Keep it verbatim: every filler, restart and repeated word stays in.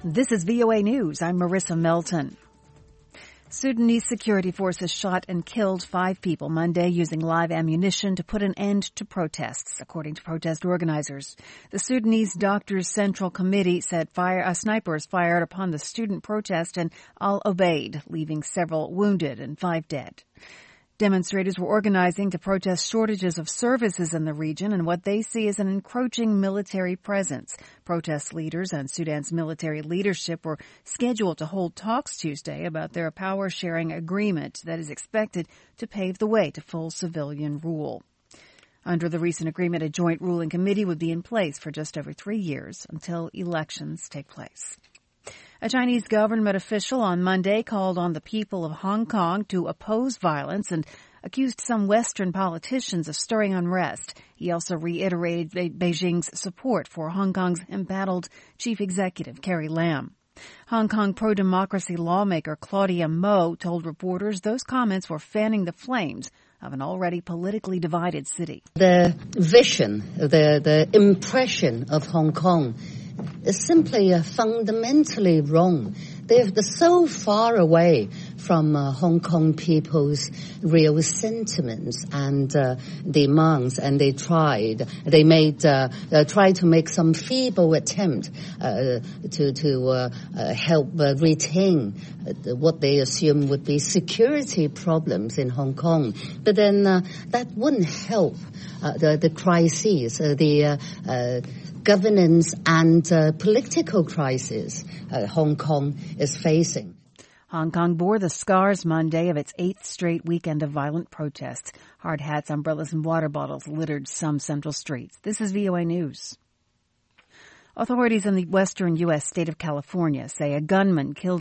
This is V O A News. I'm Marissa Melton. Sudanese security forces shot and killed five people Monday using live ammunition to put an end to protests, according to protest organizers. The Sudanese Doctors Central Committee said fire, uh, snipers fired upon the student protest in Al Obeid, leaving several wounded and five dead. Demonstrators were organizing to protest shortages of services in the region and what they see as an encroaching military presence. Protest leaders and Sudan's military leadership were scheduled to hold talks Tuesday about their power-sharing agreement that is expected to pave the way to full civilian rule. Under the recent agreement, a joint ruling committee would be in place for just over three years until elections take place. A Chinese government official on Monday called on the people of Hong Kong to oppose violence and accused some Western politicians of stirring unrest. He also reiterated Beijing's support for Hong Kong's embattled chief executive, Carrie Lam. Hong Kong pro-democracy lawmaker Claudia Mo told reporters those comments were fanning the flames of an already politically divided city. The vision, the, the impression of Hong Kong is simply uh, fundamentally wrong. They're so far away from uh, Hong Kong people's real sentiments and uh, demands, and they tried, they made, uh, uh, tried to make some feeble attempt uh, to to uh, uh, help uh, retain uh, what they assume would be security problems in Hong Kong. But then uh, that wouldn't help uh, the, the crises, uh, the uh, uh, governance and uh, political crisis uh, Hong Kong is facing. Hong Kong bore the scars Monday of its eighth straight weekend of violent protests. Hard hats, umbrellas, and water bottles littered some central streets. This is V O A News. Authorities in the western U S state of California say a gunman killed